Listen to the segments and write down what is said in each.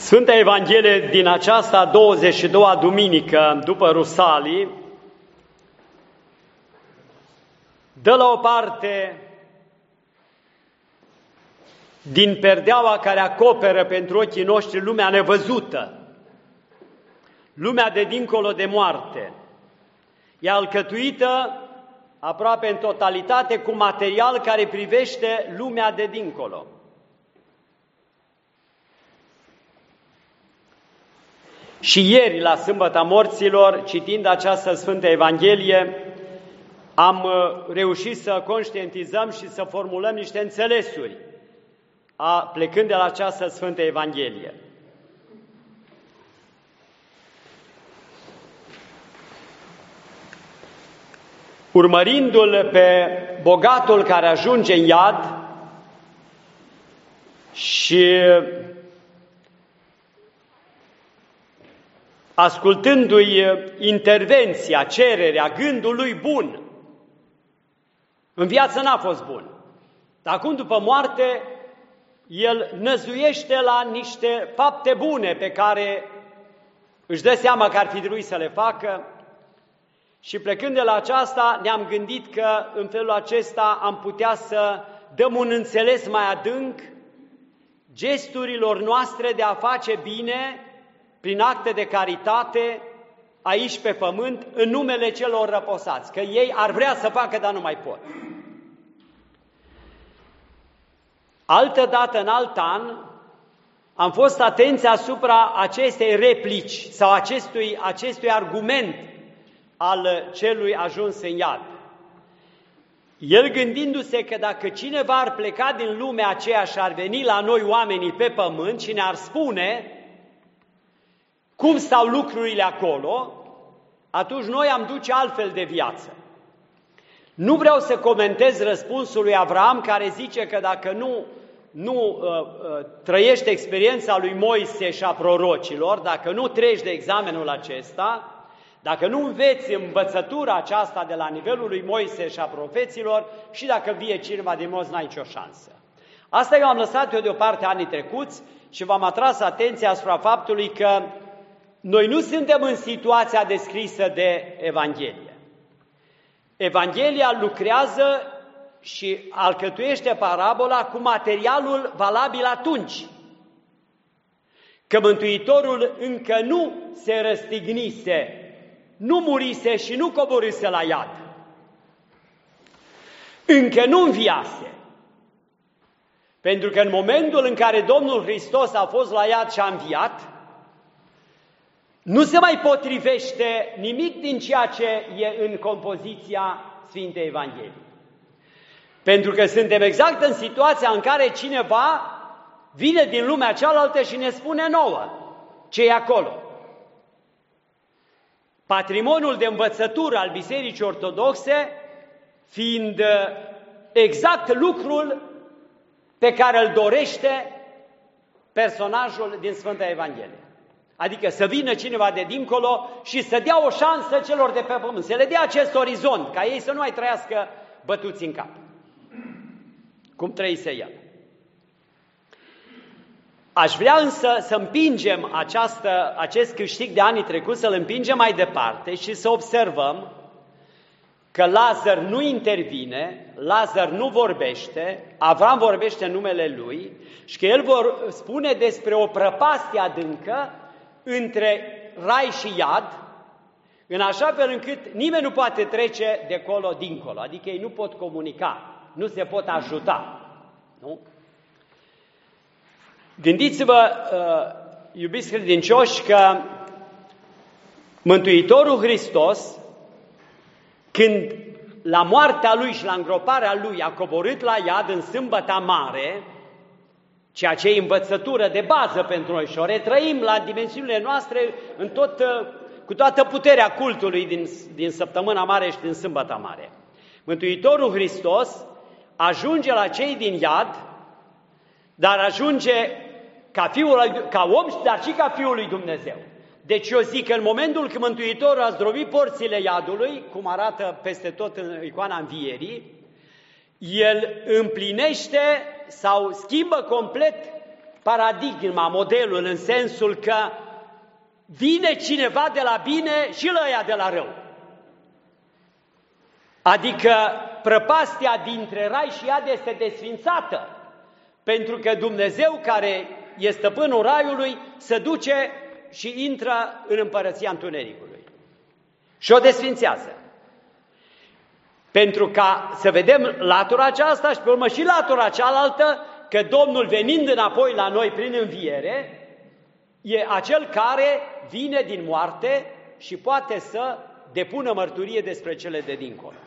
Sfânta Evanghelie din aceasta 22-a duminică după Rusalii dă la o parte din perdeaua care acoperă pentru ochii noștri lumea nevăzută, lumea de dincolo de moarte. E alcătuită aproape în totalitate cu material care privește lumea de dincolo. Și ieri, la Sâmbăta Morților, citind această Sfântă Evanghelie, am reușit să conștientizăm și să formulăm niște înțelesuri, plecând de la această Sfântă Evanghelie. Urmărindu-l pe bogatul care ajunge în iad și ascultându-i intervenția, cererea, gândul lui bun, în viață n-a fost bun. Dar acum, după moarte, el năzuiește la niște fapte bune pe care își dă seama că ar fi trebuit să le facă și plecând de la aceasta ne-am gândit că în felul acesta am putea să dăm un înțeles mai adânc gesturilor noastre de a face bine prin acte de caritate aici pe pământ în numele celor răposați, că ei ar vrea să facă, dar nu mai pot. Altădată, în alt an, am fost atenți asupra acestei replici sau acestui argument al celui ajuns în iad. El gândindu-se că dacă cineva ar pleca din lumea aceea și ar veni la noi oamenii pe pământ și ne-ar spune cum stau lucrurile acolo, atunci noi am duce altfel de viață. Nu vreau să comentez răspunsul lui Avram, care zice că dacă nu trăiești experiența lui Moise și a prorocilor, dacă nu treci de examenul acesta, dacă nu înveți învățătura aceasta de la nivelul lui Moise și a profeților, și dacă vie cineva din morți, n-ai nicio șansă. Asta eu am lăsat deoparte anii trecuți și v-am atras atenția asupra faptului că noi nu suntem în situația descrisă de Evanghelie. Evanghelia lucrează și alcătuiește parabola cu materialul valabil atunci, că Mântuitorul încă nu se răstignise, nu murise și nu coborâse la iad. Încă nu înviase. Pentru că în momentul în care Domnul Hristos a fost la iad și a înviat, nu se mai potrivește nimic din ceea ce e în compoziția Sfintei Evangheliei. Pentru că suntem exact în situația în care cineva vine din lumea cealaltă și ne spune nouă ce e acolo. Patrimoniul de învățătură al Bisericii Ortodoxe fiind exact lucrul pe care îl dorește personajul din Sfânta Evanghelie. Adică să vină cineva de dincolo și să dea o șansă celor de pe pământ, să le dea acest orizont, ca ei să nu mai trăiască bătuți în cap, cum trăise el. Aș vrea însă să împingem acest câștig de anii trecuți, să-l împingem mai departe și să observăm că Lazar nu intervine, Lazar nu vorbește, Avram vorbește în numele lui și că el spune despre o prăpastie adâncă între rai și iad, în așa fel încât nimeni nu poate trece de colo dincolo, adică ei nu pot comunica, nu se pot ajuta. Nu? Gândiți-vă, iubiți credincioși, că Mântuitorul Hristos, când la moartea Lui și la îngroparea Lui a coborât la iad în Sâmbăta Mare, ceea ce e învățătură de bază pentru noi și o retrăim la dimensiunile noastre cu toată puterea cultului din Săptămâna Mare și din Sâmbăta Mare. Mântuitorul Hristos ajunge la cei din iad, dar ajunge ca om, dar și ca Fiul lui Dumnezeu. Deci eu zic că în momentul când Mântuitorul a zdrobit porțile iadului, cum arată peste tot în icoana Învierii, el împlinește sau schimbă complet paradigma, modelul, în sensul că vine cineva de la bine și ăia de la rău. Adică prăpastia dintre rai și iad este desfințată, pentru că Dumnezeu, care e stăpânul raiului, se duce și intră în împărăția întunericului și o desfințează. Pentru ca să vedem latura aceasta și pe urmă și latura cealaltă, că Domnul, venind înapoi la noi prin înviere, e acel care vine din moarte și poate să depună mărturie despre cele de dincolo.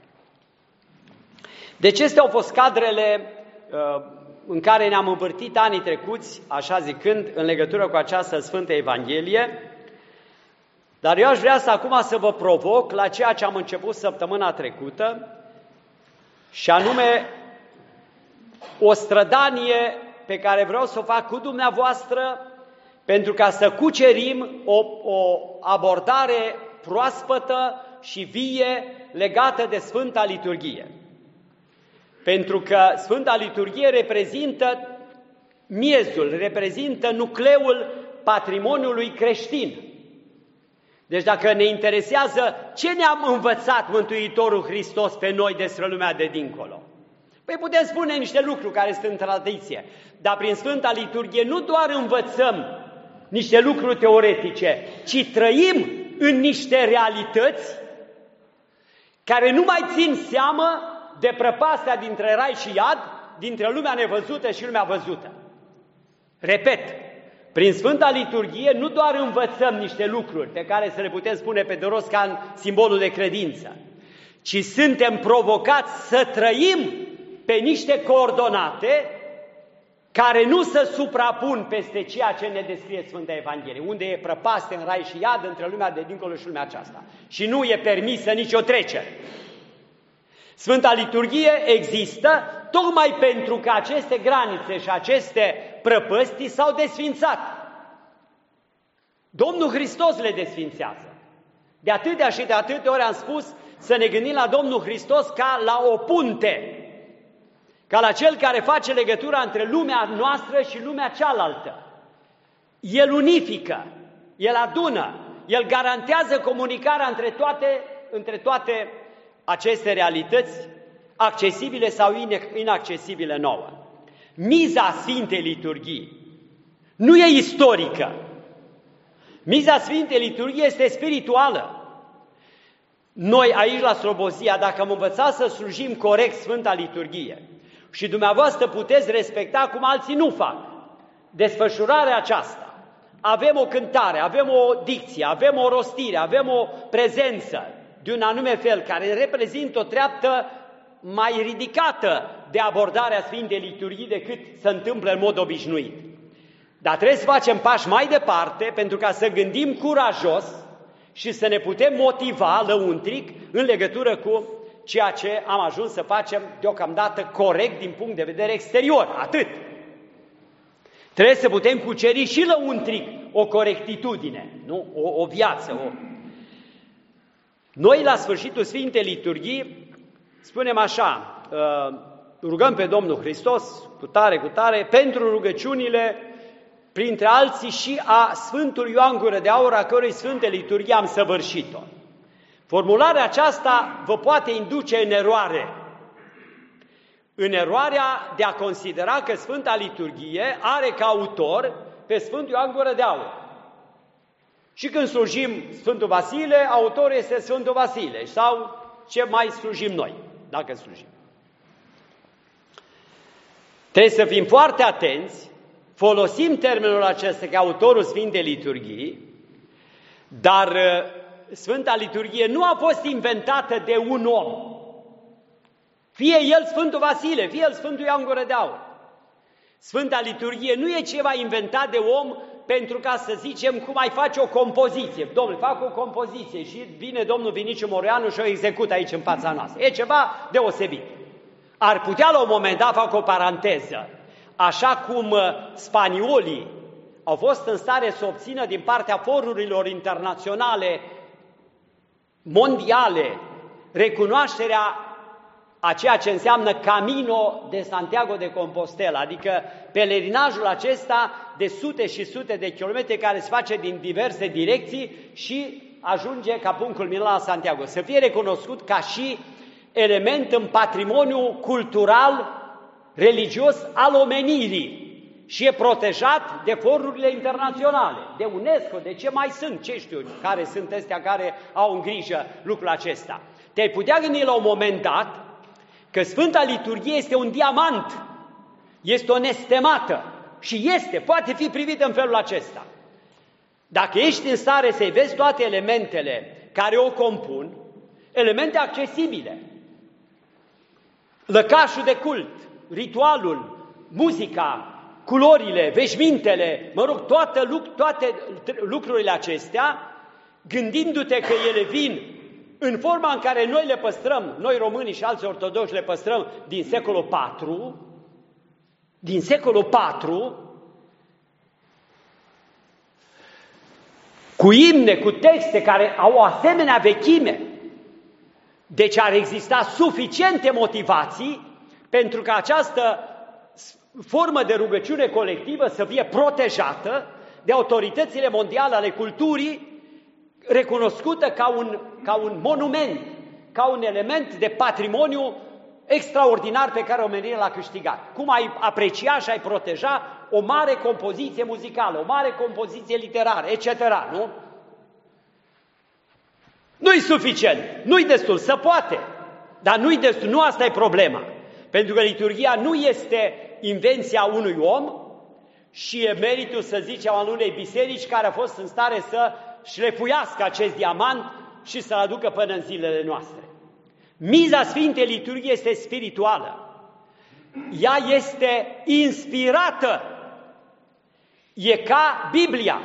Deci acestea au fost cadrele în care ne-am împărtit anii trecuți, așa zicând, în legătură cu această Sfântă Evanghelie, dar eu aș vrea acum să vă provoc la ceea ce am început săptămâna trecută, și anume o strădanie pe care vreau să o fac cu dumneavoastră, pentru ca să cucerim o abordare proaspătă și vie legată de Sfânta Liturghie. Pentru că Sfânta Liturghie reprezintă miezul, reprezintă nucleul patrimoniului creștin. Deci dacă ne interesează ce ne-am învățat Mântuitorul Hristos pe noi despre lumea de dincolo, păi putem spune niște lucruri care sunt în tradiție, dar prin Sfânta Liturghie nu doar învățăm niște lucruri teoretice, ci trăim în niște realități care nu mai țin seamă de prăpastia dintre rai și iad, dintre lumea nevăzută și lumea văzută. Repet, prin Sfânta Liturghie nu doar învățăm niște lucruri pe care să le putem spune pe de rost ca în simbolul de credință, ci suntem provocați să trăim pe niște coordonate care nu se suprapun peste ceea ce ne descrie Sfânta Evanghelie, unde e prăpastie în rai și iad între lumea de dincolo și lumea aceasta. Și nu e permisă nicio trecere. Sfânta Liturghie există tocmai pentru că aceste granițe și aceste prăpăstii s-au desfințat. Domnul Hristos le desfințează. De atâtea și de atâtea ori am spus să ne gândim la Domnul Hristos ca la o punte, ca la Cel care face legătura între lumea noastră și lumea cealaltă. El unifică, El adună, El garantează comunicarea între toate aceste realități, accesibile sau inaccesibile nouă. Miza Sfintei Liturghii nu e istorică. Miza Sfintei Liturghii este spirituală. Noi aici la Slobozia, dacă am învățat să slujim corect Sfânta Liturghie și dumneavoastră puteți respecta cum alții nu fac desfășurarea aceasta, avem o cântare, avem o dicție, avem o rostire, avem o prezență de un anume fel, care reprezintă o treaptă mai ridicată de abordarea Sfintei Liturghii decât se întâmplă în mod obișnuit. Dar trebuie să facem pași mai departe pentru ca să gândim curajos și să ne putem motiva lăuntric în legătură cu ceea ce am ajuns să facem deocamdată corect din punct de vedere exterior. Atât. Trebuie să putem cuceri și lăuntric o corectitudine, nu? O viață. Noi, la sfârșitul Sfintei Liturghii, spunem așa, rugăm pe Domnul Hristos, cu tare, pentru rugăciunile, printre alții și a Sfântului Ioan Gură de Aur, a cărui Sfântă Liturghie am săvârșit-o. Formularea aceasta vă poate induce în eroare. În eroarea de a considera că Sfânta Liturghie are ca autor pe Sfântul Ioan Gură de Aur. Și când slujim Sfântul Vasile, autorul este Sfântul Vasile, sau ce mai slujim noi, dacă slujim. Trebuie să fim foarte atenți, folosim termenul acesta ca autorul Sfintei Liturghii, dar Sfânta Liturghie nu a fost inventată de un om. Fie el Sfântul Vasile, fie el Sfântul Ioan Gură de Aur. Sfânta Liturghie nu e ceva inventat de om pentru ca să zicem cum ai face o compoziție. Domnule, fac o compoziție și vine domnul Viniciu Moreanu și o execută aici în fața noastră. E ceva deosebit. Ar putea la un moment dat, fac o paranteză, așa cum spaniolii au fost în stare să obțină din partea forurilor internaționale, mondiale, recunoașterea a ceea ce înseamnă Camino de Santiago de Compostela, adică pelerinajul acesta de sute și sute de kilometri care se face din diverse direcții și ajunge ca punct culminant la Santiago. Să fie recunoscut ca și element în patrimoniul cultural, religios al omenirii și e protejat de forurile internaționale, de UNESCO, de ce mai sunt, ce știu, care sunt ăstea care au în grijă lucrul acesta. Te-ai putea gândi la un moment dat că Sfânta Liturghie este un diamant, este o nestemată și poate fi privită în felul acesta. Dacă ești în stare să-i vezi toate elementele care o compun, elemente accesibile, lăcașul de cult, ritualul, muzica, culorile, veșmintele, toate lucrurile acestea, gândindu-te că ele vin în forma în care noi le păstrăm, noi românii și alții ortodoxi le păstrăm din secolul IV, cu imne, cu texte care au o asemenea vechime. Deci ar exista suficiente motivații pentru ca această formă de rugăciune colectivă să fie protejată de autoritățile mondiale ale culturii, recunoscută ca un monument, ca un element de patrimoniu extraordinar pe care omenirea l-a câștigat. Cum ai aprecia și ai proteja o mare compoziție muzicală, o mare compoziție literară, etc., nu? Nu-i suficient, nu-i destul, se poate, dar nu-i destul, nu asta e problema. Pentru că liturghia nu este invenția unui om și e meritul, să zicem, al unei biserici care a fost în stare să șlefuiască acest diamant și să-l aducă până în zilele noastre. Miza Sfintei Liturghii este spirituală. Ea este inspirată. E ca Biblia.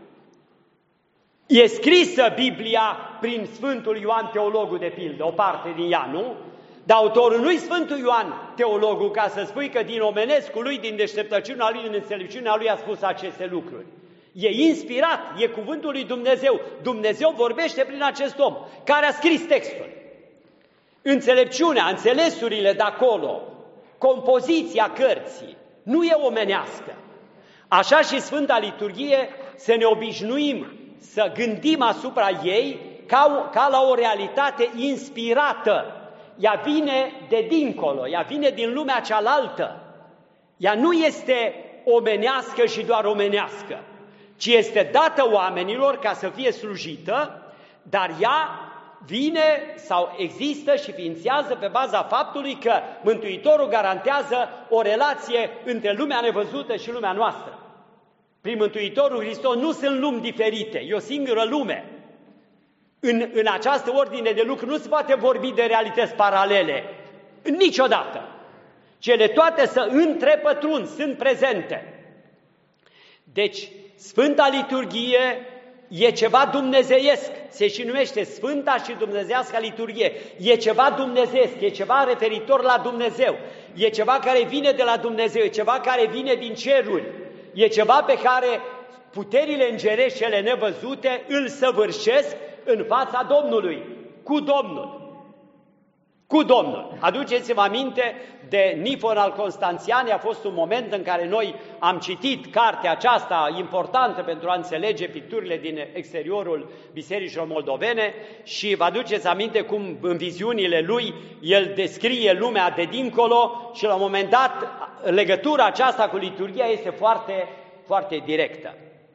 E scrisă Biblia prin Sfântul Ioan Teologul, de pildă, o parte din ea, nu? Dar autorul nu-i Sfântul Ioan Teologul, ca să spui că din omenescul lui, din deșteptăciunea lui, din înțelepciunea lui a spus aceste lucruri. E inspirat, e cuvântul lui Dumnezeu. Dumnezeu vorbește prin acest om care a scris textul. Înțelepciunea, înțelesurile de acolo, compoziția cărții, nu e omenească. Așa și Sfânta Liturghie să ne obișnuim să gândim asupra ei ca la o realitate inspirată. Ea vine de dincolo, ea vine din lumea cealaltă. Ea nu este omenească și doar omenească, ci este dată oamenilor ca să fie slujită, dar ea vine sau există și ființează pe baza faptului că Mântuitorul garantează o relație între lumea nevăzută și lumea noastră. Prin Mântuitorul Hristos nu sunt lumi diferite, e o singură lume. În această ordine de lucruri nu se poate vorbi de realități paralele, niciodată. Cele toate să întrepătrund, sunt prezente. Deci, Sfânta Liturghie e ceva dumnezeiesc, se și numește Sfânta și Dumnezeiasca Liturghie. E ceva dumnezeiesc, e ceva referitor la Dumnezeu, e ceva care vine de la Dumnezeu, e ceva care vine din ceruri, e ceva pe care puterile îngerești cele nevăzute îl săvârșesc în fața Domnului, cu Domnul. Cu Domnul. Aduceți-vă aminte de Nifon al Constanțianei, a fost un moment în care noi am citit cartea aceasta importantă pentru a înțelege picturile din exteriorul bisericilor moldovene și vă aduceți aminte cum în viziunile lui el descrie lumea de dincolo și la un moment dat legătura aceasta cu liturghia este foarte, foarte directă.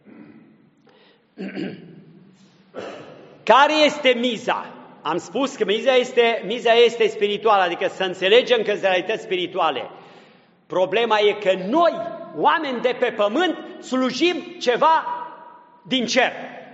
Care este miza? Am spus că miza este spirituală, adică să înțelegem că sunt realități spirituale. Problema e că noi, oameni de pe pământ, slujim ceva din cer.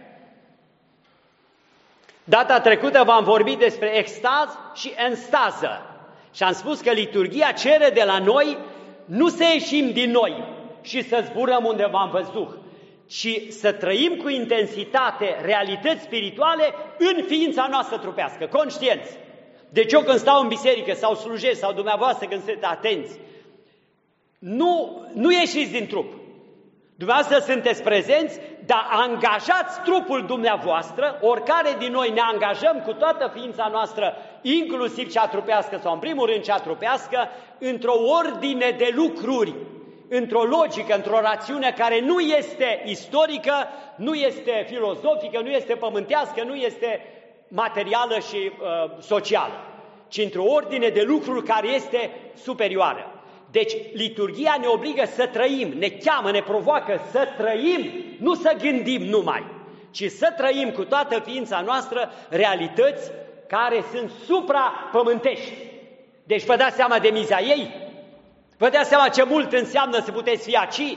Data trecută v-am vorbit despre extaz și enstază și am spus că liturghia cere de la noi nu să ieșim din noi și să zburăm undeva în văzduh, ci să trăim cu intensitate realități spirituale în ființa noastră trupească, conștienți. Deci eu când stau în biserică sau slujesc sau dumneavoastră când sunteți atenți, nu ieșiți din trup. Dumneavoastră sunteți prezenți, dar angajați trupul dumneavoastră, oricare din noi ne angajăm cu toată ființa noastră, inclusiv cea trupească sau în primul rând cea trupească, într-o ordine de lucruri, într-o logică, într-o rațiune care nu este istorică, nu este filozofică, nu este pământească, nu este materială și socială, ci într-o ordine de lucruri care este superioară. Deci liturghia ne obligă să trăim, ne cheamă, ne provoacă să trăim, nu să gândim numai, ci să trăim cu toată ființa noastră realități care sunt suprapământești. Deci vă dați seama de miza ei? Vă dați seama ce mult înseamnă să puteți fi aici?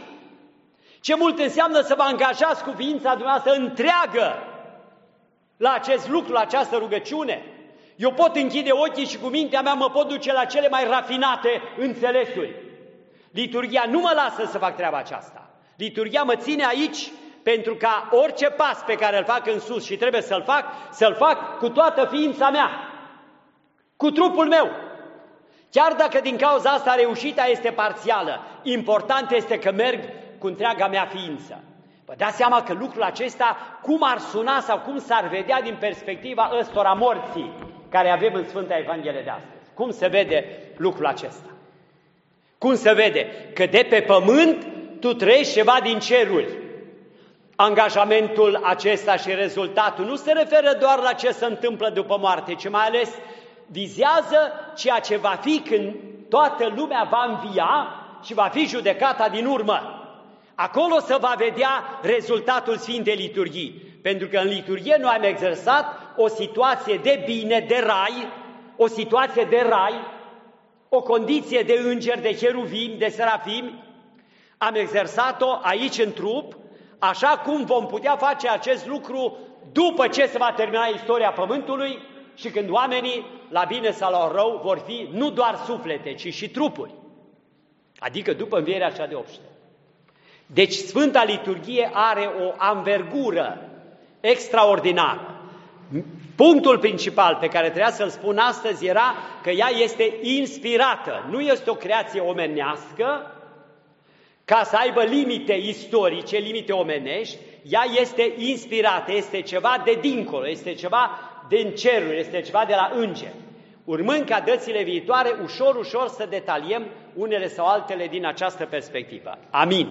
Ce mult înseamnă să vă angajați cu ființa dumneavoastră întreagă la acest lucru, la această rugăciune? Eu pot închide ochii și cu mintea mea mă pot duce la cele mai rafinate înțelesuri. Liturghia nu mă lasă să fac treaba aceasta. Liturghia mă ține aici pentru ca orice pas pe care îl fac în sus și trebuie să-l fac cu toată ființa mea, cu trupul meu. Chiar dacă din cauza asta reușita este parțială, important este că merg cu întreaga mea ființă. Vă dați seama că lucrul acesta, cum ar suna sau cum s-ar vedea din perspectiva ăstora morții care avem în Sfânta Evanghelie de astăzi? Cum se vede lucrul acesta? Cum se vede? Că de pe pământ tu trăiești ceva din ceruri. Angajamentul acesta și rezultatul nu se referă doar la ce se întâmplă după moarte, ci mai ales vizează ceea ce va fi când toată lumea va învia și va fi judecata din urmă. Acolo se va vedea rezultatul Sfintei Liturghii, pentru că în liturghie noi am exersat o situație de bine, de rai, o situație de rai, o condiție de îngeri, de cheruvimi, de serafimi. Am exersat-o aici în trup, așa cum vom putea face acest lucru după ce se va termina istoria Pământului și când oamenii, la bine sau la rău, vor fi nu doar suflete, ci și trupuri, adică după învierea cea de obște. Deci Sfânta Liturghie are o anvergură extraordinară. Punctul principal pe care trebuia să-l spun astăzi era că ea este inspirată, nu este o creație omenească, ca să aibă limite istorice, limite omenești, ea este inspirată, este ceva de dincolo, este ceva din ceruri, este ceva de la îngeri. Urmând ca dățile viitoare, ușor, ușor să detaliem unele sau altele din această perspectivă. Amin.